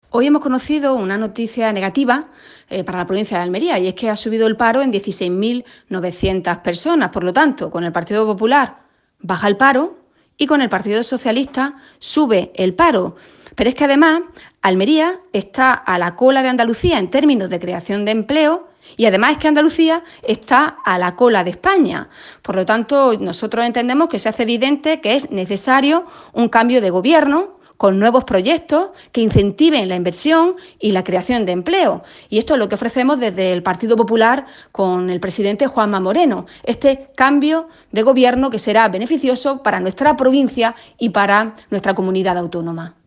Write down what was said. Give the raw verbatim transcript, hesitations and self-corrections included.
Hoy hemos conocido una noticia negativa eh, para la provincia de Almería, y es que ha subido el paro en dieciséis mil novecientas personas. Por lo tanto, con el Partido Popular baja el paro y con el Partido Socialista sube el paro. Pero es que además Almería está a la cola de Andalucía en términos de creación de empleo, y además es que Andalucía está a la cola de España. Por lo tanto, nosotros entendemos que se hace evidente que es necesario un cambio de gobierno con nuevos proyectos que incentiven la inversión y la creación de empleo. Y esto es lo que ofrecemos desde el Partido Popular con el presidente Juanma Moreno, este cambio de gobierno que será beneficioso para nuestra provincia y para nuestra comunidad autónoma.